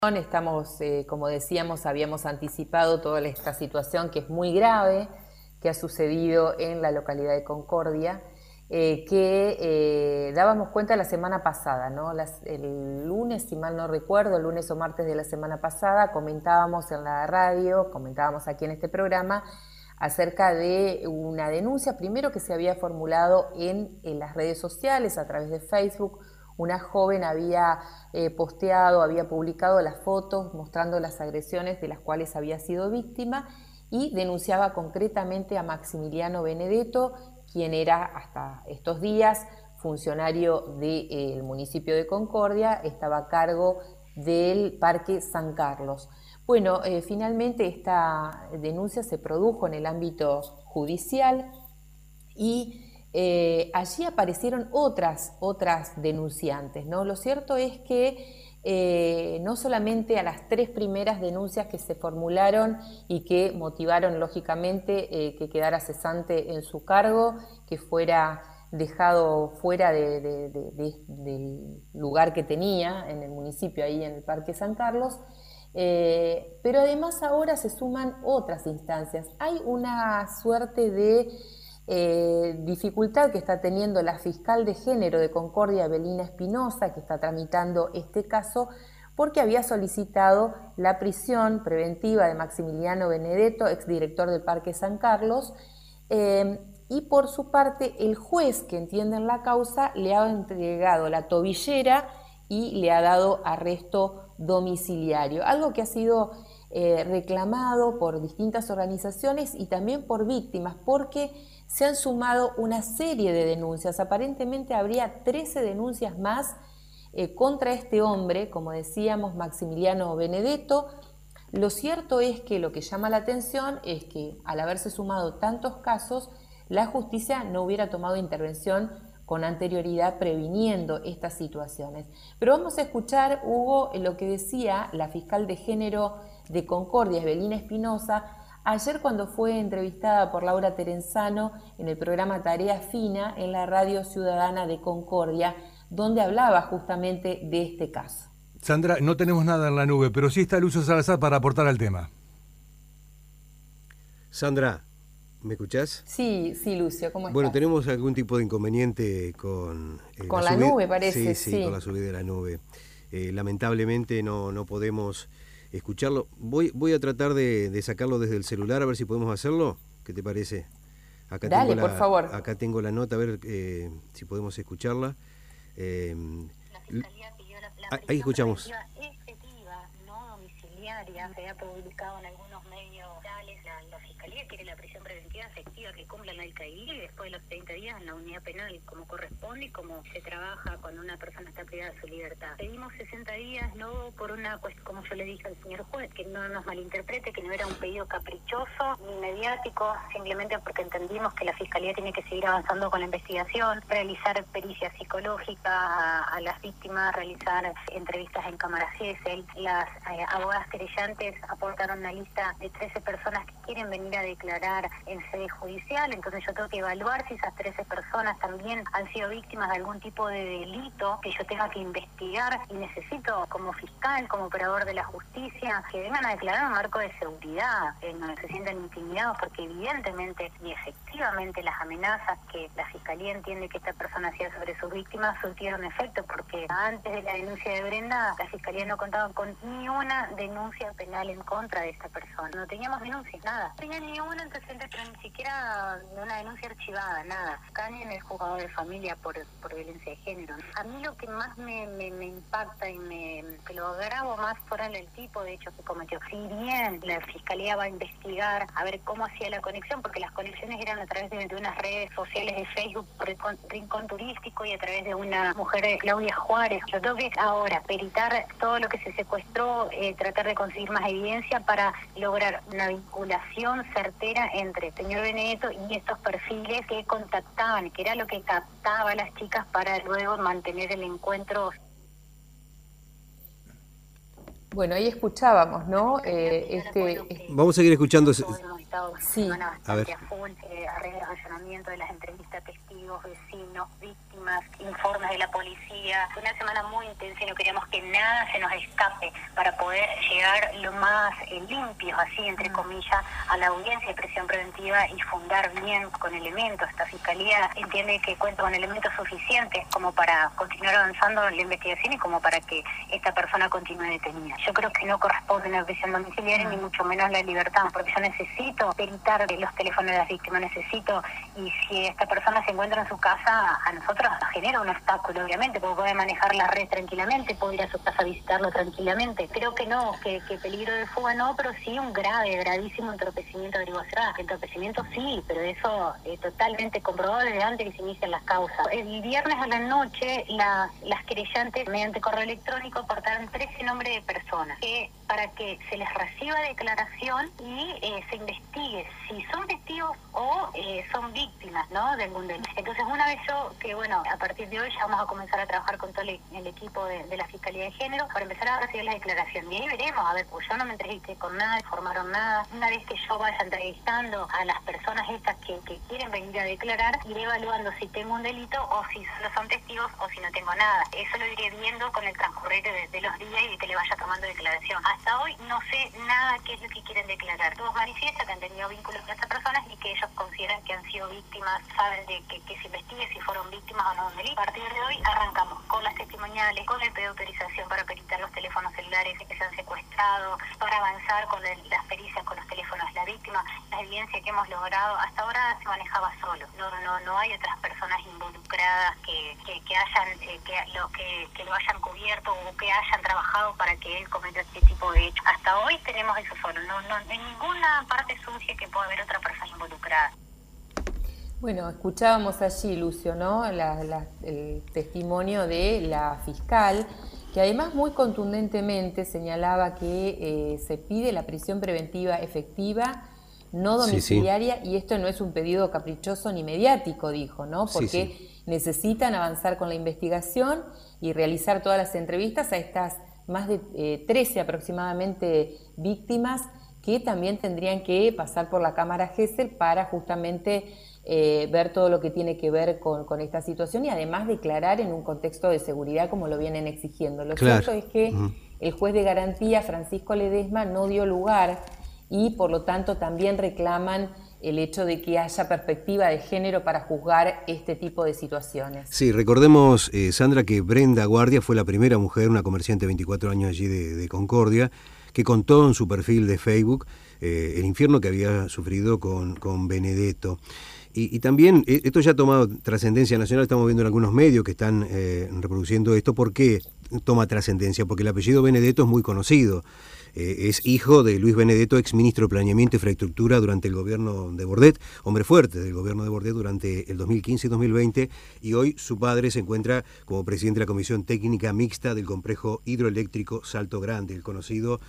Estamos, como decíamos, habíamos anticipado toda esta situación que es muy grave, que ha sucedido en la localidad de Concordia, que dábamos cuenta la semana pasada, ¿no? El lunes, si mal no recuerdo, el lunes o martes de la semana pasada, comentábamos en la radio, comentábamos aquí en este programa, acerca de una denuncia, primero que se había formulado en las redes sociales, a través de Facebook. Una joven había posteado, había publicado las fotos mostrando las agresiones de las cuales había sido víctima y denunciaba concretamente a Maximiliano Benedetto, quien era hasta estos días funcionario del municipio de Concordia, estaba a cargo del Parque San Carlos. Bueno, finalmente esta denuncia se produjo en el ámbito judicial y allí aparecieron otras denunciantes, ¿no? Lo cierto es que no solamente a las 3 primeras denuncias que se formularon y que motivaron lógicamente que quedara cesante en su cargo, que fuera dejado fuera del lugar que tenía en el municipio, ahí en el Parque San Carlos, pero además ahora se suman otras instancias. Hay una suerte de dificultad que está teniendo la fiscal de género de Concordia, Evelina Espinosa, que está tramitando este caso, porque había solicitado la prisión preventiva de Maximiliano Benedetto, exdirector del Parque San Carlos, y por su parte el juez que entiende en la causa le ha entregado la tobillera y le ha dado arresto domiciliario, algo que ha sido reclamado por distintas organizaciones y también por víctimas, porque se han sumado una serie de denuncias. Aparentemente habría 13 denuncias más contra este hombre, como decíamos, Maximiliano Benedetto. Lo cierto es que lo que llama la atención es que al haberse sumado tantos casos, la justicia no hubiera tomado intervención con anterioridad previniendo estas situaciones. Pero vamos a escuchar, Hugo, lo que decía la fiscal de género de Concordia, Evelina Espinosa, ayer cuando fue entrevistada por Laura Terenzano en el programa Tarea Fina en la Radio Ciudadana de Concordia, donde hablaba justamente de este caso. Sandra, no tenemos nada en la nube, pero sí está Lucio Salazar para aportar al tema. Sandra, ¿me escuchás? Sí, Lucio, ¿cómo estás? Bueno, tenemos algún tipo de inconveniente con la nube, parece. Sí, con la subida de la nube. Lamentablemente no podemos escucharlo. Voy a tratar de sacarlo desde el celular, a ver si podemos hacerlo. ¿Qué te parece? Acá Dale, por favor. Acá tengo la nota, a ver si podemos escucharla. La Fiscalía pidió la ahí escuchamos. Efectiva, no domiciliaria. Se ha publicado en algunos medios sociales. La Fiscalía quiere la prisión preventiva efectiva que cumpla el CAID y después de los 30 días en la unidad penal, como corresponde y como se trabaja cuando una persona está privada de su libertad. Pedimos 60 días, no por una cuestión, como yo le dije al señor juez, que no nos malinterprete, que no era un pedido caprichoso ni mediático, simplemente porque entendimos que la Fiscalía tiene que seguir avanzando con la investigación, realizar pericia psicológica a las víctimas, realizar entrevistas en cámara Gesell. Las abogadas querellantes aportaron una lista de 13 personas que quieren venir a declarar en sede judicial, entonces yo tengo que evaluar si esas 13 personas también han sido víctimas de algún tipo de delito que yo tenga que investigar, y necesito como fiscal, como operador de la justicia, que vengan a declarar un marco de seguridad, no se sientan intimidados, porque evidentemente y efectivamente las amenazas que la Fiscalía entiende que esta persona hacía sobre sus víctimas surtieron efecto, porque antes de la denuncia de Brenda, la Fiscalía no contaba con ni una denuncia penal en contra de esta persona. No teníamos denuncias, nada. No tenía ni un antecedente, pero ni siquiera una denuncia archivada, nada. Acá ni en el juzgado de familia por violencia de género. A mí lo que más me impacta y que lo agravo más fuera el tipo de hecho que cometió. Si bien la Fiscalía va a investigar a ver cómo hacía la conexión, porque las conexiones eran a través de unas redes sociales de Facebook, Rincón Turístico, y a través de una mujer, Claudia Juárez. Yo tengo que ahora peritar todo lo que se secuestró, tratar de conseguir más evidencia para lograr una vinculación certera entre el señor Benedetto y estos perfiles que contactaban, que era lo que captaba a las chicas para luego mantener el encuentro. Bueno, ahí escuchábamos, ¿no? Vamos a seguir escuchando. Sí. A ver. Allanamiento de las entrevistas, testigos, vecinos, víctimas. víctimas, informes de la policía. Fue una semana muy intensa y no queríamos que nada se nos escape para poder llegar lo más limpios, así entre comillas, a la audiencia de prisión preventiva y fundar bien con elementos. Esta fiscalía entiende que cuenta con elementos suficientes como para continuar avanzando en la investigación y como para que esta persona continúe detenida. Yo creo que no corresponde una prisión domiciliaria ni mucho menos la libertad, porque yo necesito peritar los teléfonos de las víctimas, necesito, y si esta persona se encuentra en su casa, a nosotros nos genera un obstáculo, obviamente, porque puede manejar la red tranquilamente, puede ir a su casa a visitarlo tranquilamente. Creo que no, que peligro de fuga no, pero sí un gravísimo entorpecimiento de averiguación. Entorpecimiento sí, pero eso es totalmente comprobado desde antes que se inician las causas. El viernes a la noche, las querellantes, mediante correo electrónico, aportaron 13 nombres de personas para que se les reciba declaración y se investigue si son testigos o son víctimas, ¿no?, de algún delito. Entonces, una vez a partir de hoy ya vamos a comenzar a trabajar con todo el equipo de la Fiscalía de Género para empezar a recibir la declaración. Y ahí veremos, a ver, pues yo no me entrevisté con nada, informaron nada. Una vez que yo vaya entrevistando a las personas estas que quieren venir a declarar, iré evaluando si tengo un delito o si solo son testigos o si no tengo nada. Eso lo iré viendo con el transcurrir de los días y de que le vaya tomando declaración. Hasta hoy no sé nada qué es lo que quieren declarar. Todos manifiestan que han tenido vínculos con estas personas y que ellos consideran que han sido víctimas, saben de que se investigue si fueron víctimas o no de un delito. A partir de hoy arrancamos con las testimoniales, con el pedido de autorización para peritar los teléfonos celulares que se han secuestrado, para avanzar con las pericias con los teléfonos de la víctima. La evidencia que hemos logrado hasta ahora se manejaba solo. No hay otras personas involucradas que lo hayan cubierto o que hayan trabajado para que él cometa este tipo de hechos. Hasta hoy tenemos eso solo. No en ninguna parte surge que pueda haber otra persona involucrada. Bueno, escuchábamos allí, Lucio, ¿no?, el testimonio de la fiscal, que además muy contundentemente señalaba que se pide la prisión preventiva efectiva, no domiciliaria, sí. Y esto no es un pedido caprichoso ni mediático, dijo, ¿no?, porque necesitan avanzar con la investigación y realizar todas las entrevistas a estas más de 13 aproximadamente víctimas que también tendrían que pasar por la Cámara Gesell para justamente ver todo lo que tiene que ver con esta situación y además declarar en un contexto de seguridad como lo vienen exigiendo. Lo cierto es que el juez de garantía, Francisco Ledesma, no dio lugar y por lo tanto también reclaman el hecho de que haya perspectiva de género para juzgar este tipo de situaciones. Sí, recordemos, Sandra, que Brenda Guardia fue la primera mujer, una comerciante de 24 años allí de Concordia, que contó en su perfil de Facebook el infierno que había sufrido con Benedetto. Y también, esto ya ha tomado trascendencia nacional, estamos viendo en algunos medios que están reproduciendo esto. ¿Por qué toma trascendencia? Porque el apellido Benedetto es muy conocido. Es hijo de Luis Benedetto, exministro de Planeamiento y Infraestructura durante el gobierno de Bordet, hombre fuerte del gobierno de Bordet durante el 2015 y 2020, y hoy su padre se encuentra como presidente de la Comisión Técnica Mixta del Complejo Hidroeléctrico Salto Grande, el conocido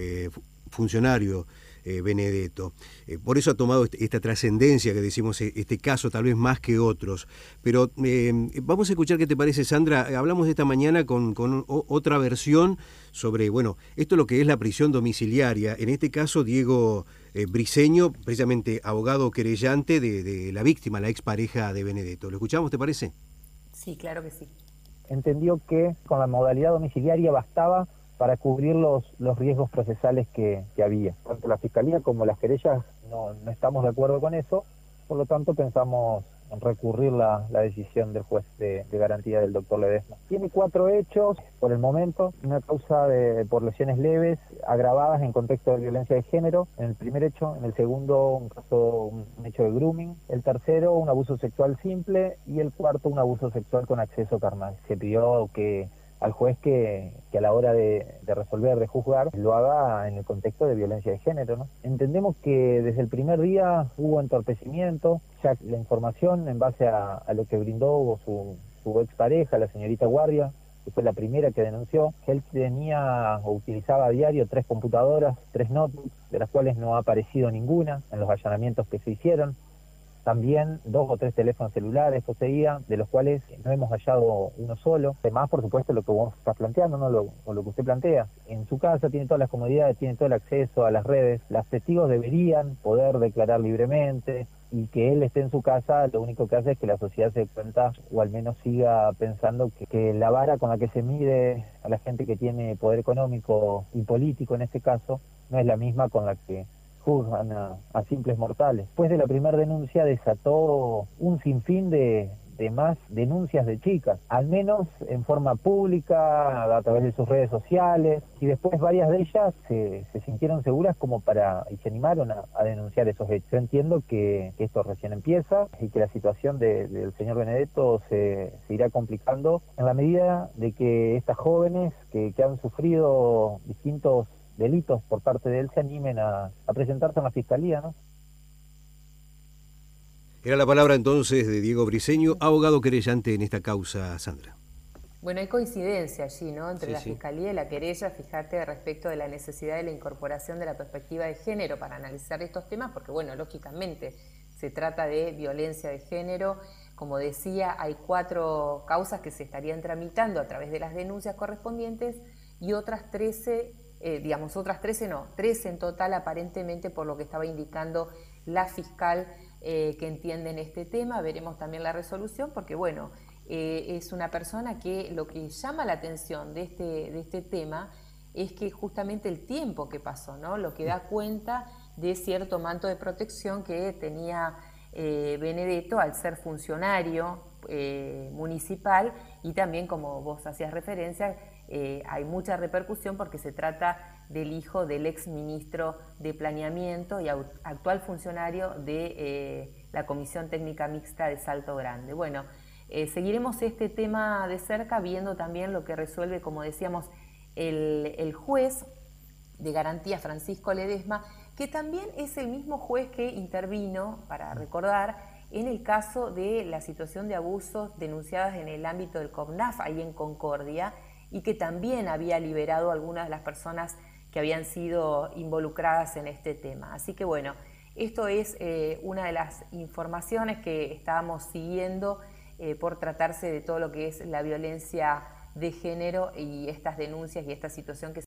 funcionario Benedetto. Por eso ha tomado esta trascendencia que decimos, este caso tal vez más que otros. Pero vamos a escuchar qué te parece, Sandra. Hablamos esta mañana con otra versión sobre, bueno, esto es lo que es la prisión domiciliaria. En este caso, Diego Briceño, precisamente abogado querellante de la víctima, la expareja de Benedetto. ¿Lo escuchamos, te parece? Sí, claro que sí. Entendió que con la modalidad domiciliaria bastaba para cubrir los riesgos procesales que había. Tanto la Fiscalía como las querellas no estamos de acuerdo con eso, por lo tanto pensamos en recurrir la decisión del juez de garantía del doctor Ledesma. Tiene 4 hechos por el momento, una causa por lesiones leves, agravadas en contexto de violencia de género, en el primer hecho, en el segundo un hecho de grooming, el tercero un abuso sexual simple y el cuarto un abuso sexual con acceso carnal. Se pidió al juez que a la hora de resolver, de juzgar, lo haga en el contexto de violencia de género, ¿no? Entendemos que desde el primer día hubo entorpecimiento, ya la información en base a lo que brindó su expareja, la señorita Guardia, que fue la primera que denunció, que él tenía o utilizaba a diario 3 computadoras, 3 notebooks, de las cuales no ha aparecido ninguna en los allanamientos que se hicieron. También 2 o 3 teléfonos celulares poseía, de los cuales no hemos hallado uno solo. Además, por supuesto, lo que vos estás planteando, ¿no? Lo que usted plantea. En su casa tiene todas las comodidades, tiene todo el acceso a las redes. Los testigos deberían poder declarar libremente, y que él esté en su casa lo único que hace es que la sociedad se dé cuenta, o al menos siga pensando que la vara con la que se mide a la gente que tiene poder económico y político en este caso no es la misma con la que juzgan a simples mortales. Después de la primera denuncia desató un sinfín de más denuncias de chicas, al menos en forma pública, a través de sus redes sociales, y después varias de ellas se sintieron seguras y se animaron a denunciar esos hechos. Yo entiendo que esto recién empieza y que la situación del señor Benedetto se irá complicando en la medida de que estas jóvenes que han sufrido distintos delitos por parte de él se animen a presentarse en la fiscalía, ¿no? Era la palabra entonces de Diego Briceño, abogado querellante en esta causa, Sandra. Bueno, hay coincidencia allí, ¿no? Entre Sí, la sí. Fiscalía y la querella, fíjate, respecto de la necesidad de la incorporación de la perspectiva de género para analizar estos temas, porque, bueno, lógicamente se trata de violencia de género. Como decía, hay 4 causas que se estarían tramitando a través de las denuncias correspondientes y otras 13, otras 13 no, 13 en total aparentemente, por lo que estaba indicando la fiscal que entiende en este tema. Veremos también la resolución porque, bueno, es una persona que lo que llama la atención de este tema es que justamente el tiempo que pasó, ¿no? Lo que da cuenta de cierto manto de protección que tenía Benedetto al ser funcionario municipal, y también, como vos hacías referencia, hay mucha repercusión porque se trata del hijo del ex ministro de Planeamiento y actual funcionario de la Comisión Técnica Mixta de Salto Grande. Bueno, seguiremos este tema de cerca, viendo también lo que resuelve, como decíamos, el juez de garantía Francisco Ledesma, que también es el mismo juez que intervino, para recordar, en el caso de la situación de abusos denunciadas en el ámbito del CONAF, ahí en Concordia, y que también había liberado a algunas de las personas que habían sido involucradas en este tema. Así que, bueno, esto es una de las informaciones que estábamos siguiendo por tratarse de todo lo que es la violencia de género y estas denuncias y esta situación que